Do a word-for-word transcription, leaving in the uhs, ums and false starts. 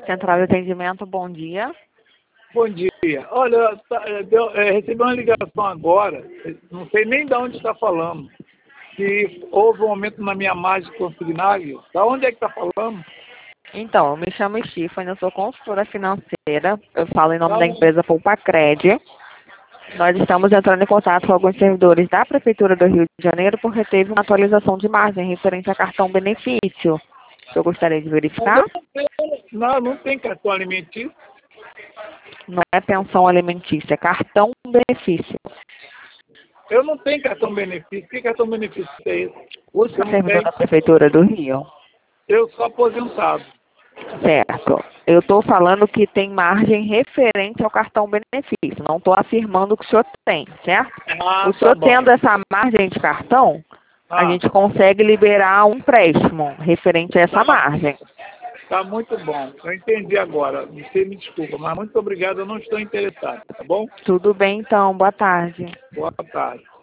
Central de Atendimento, bom dia. Bom dia. Olha, tá, eu, é, recebi uma ligação agora, não sei nem de onde está falando, que houve um aumento na minha margem consignável. Da onde é que está falando? Então, eu me chamo Stephanie, eu sou consultora financeira, eu falo em nome Tá, da empresa Poupacred. Nós estamos entrando em contato com alguns servidores da Prefeitura do Rio de Janeiro porque teve uma atualização de margem referente a cartão benefício. Eu gostaria de verificar. não, tem, não, não tem cartão alimentício. Não é pensão alimentícia, é cartão benefício. Eu não tenho cartão benefício. Que cartão benefício é esse? O senhor Eu é não servidor tenho. da Prefeitura do Rio? Eu sou aposentado. Certo. Eu estou falando que tem margem referente ao cartão benefício. Não estou afirmando que o senhor tem, certo? Ah, O tá senhor bom. tendo essa margem de cartão, a Ah, gente consegue liberar um empréstimo referente a essa tá, margem. tá muito bom. Eu entendi agora. Você me desculpa, mas muito obrigado. Eu não estou interessado, tá bom? Tudo bem, então. Boa tarde. Boa tarde.